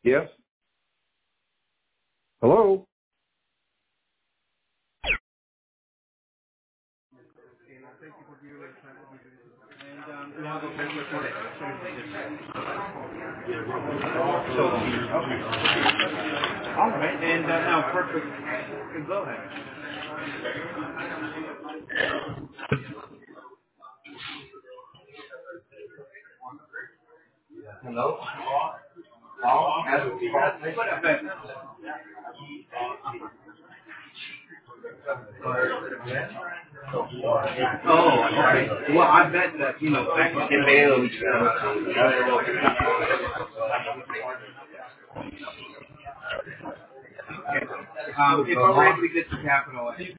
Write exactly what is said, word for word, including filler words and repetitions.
Yes. Hello. So, okay. All right, and uh, now, perfect. Go ahead. Hello? Paul? Oh, okay. Well, I bet that, you know, back in the day, um, if I'm ready to get to capital,